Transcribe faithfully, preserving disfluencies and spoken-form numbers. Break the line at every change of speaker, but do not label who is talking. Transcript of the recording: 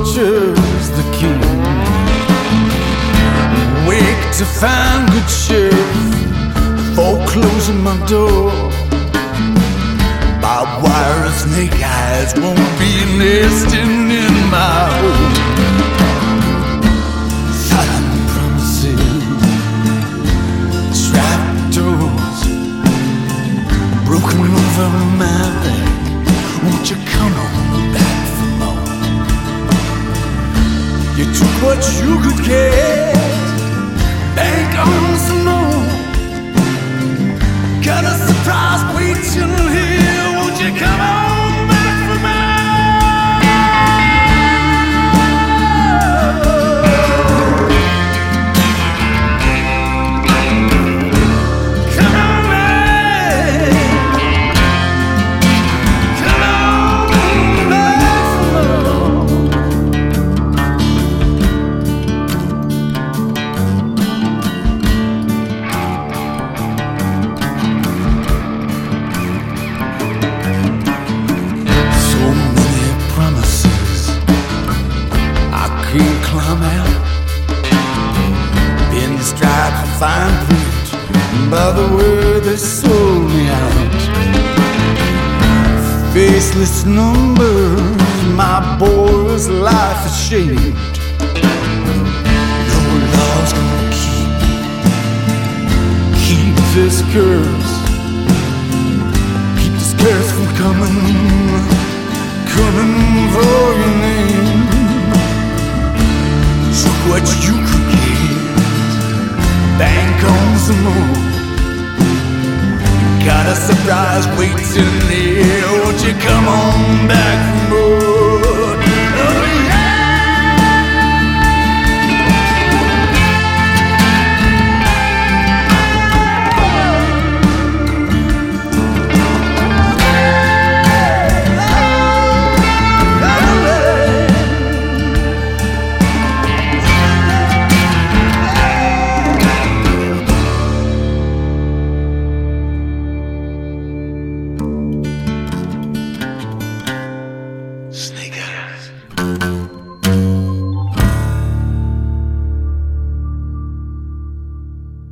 butcher's the king. Wake to find good sheriff before closing my door. Barbed wire and snake eyes won't be nesting in my home. Silent promises, trapped doors, broken over my back. Won't you come on back for more? You took what you could get, bank on some more. Got a surprise waiting here. Won't you come on back for climb out, been striped for fine print by the way they sold me out. Faceless numbers, my boy's life is shaped. No law's gonna keep, keep this curse, keep this curse from coming, coming for your name. Took what you could get, bank on some more. Got a surprise waiting here. Won't you come on back?